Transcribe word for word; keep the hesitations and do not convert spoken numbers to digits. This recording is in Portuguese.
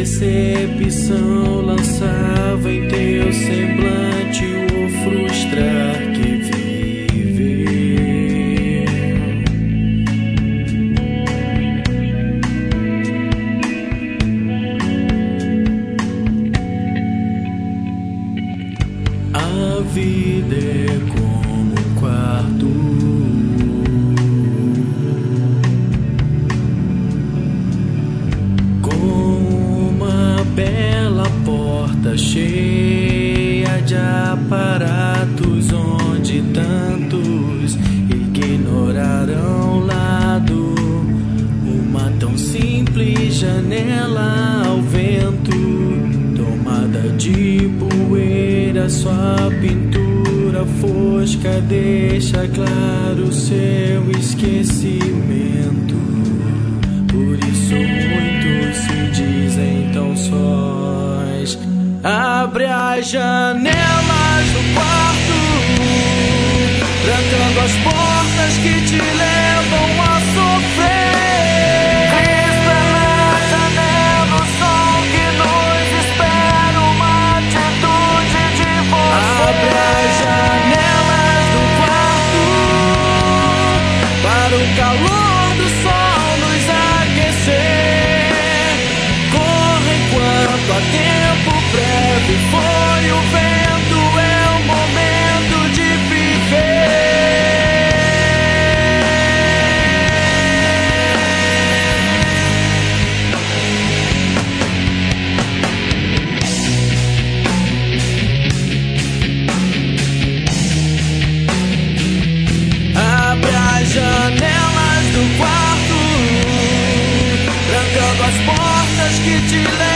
decepção lançava em teu semblante o frustrar que viveu. A vida é como um quarto bela porta cheia de aparatos, onde tantos ignoraram o lado. Uma tão simples janela ao vento, tomada de poeira, sua pintura fosca deixa claro seu esquecimento. Por isso muitos se dizem tão sós. Abre as janelas do quarto, trancando as portas que te levam a sofrer. Crispa na janela o som que nos espera, uma atitude de você. Abre as janelas do quarto para o calor do sol nos aquecer. Corre enquanto há tempo, breve foi o vento, é o momento de Abre as janelas do quarto, trancando as portas que te levam